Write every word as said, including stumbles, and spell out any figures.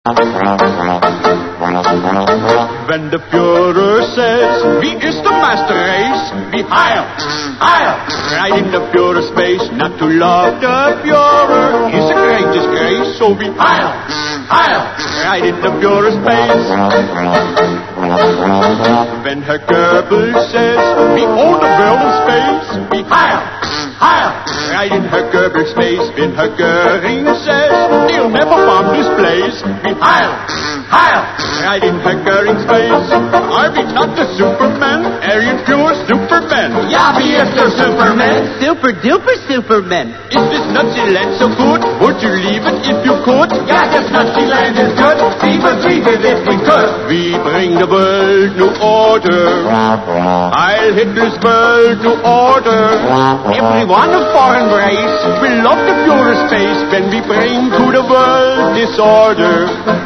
When the Führer says, wie ist der Master Race? Wie Heil, Heil, right in the Führer's face. Not to love the Führer is a great disgrace. So wie Heil, Heil, right in the Führer's face. When Herr Goebbels says, wie ohne World in space? Wie Heil, Heil, right in Herr Goebbels' face. When Herr Göring says, he'll never bomb this place. Wie Heil, Heil, right in Herr Göring's face. Are we not the Superman? Aryan Führer Superman. Ja, wie ist der Superman? Super duper Superman. Is this Nazi land so good? Would you leave it if you could? Ja, das Nazi land is good. We would leave it if we could. We bring the world new order. Heil Hitler's world new order. Everyone of foreign race will love the Führer's face when we bring to the world disorder.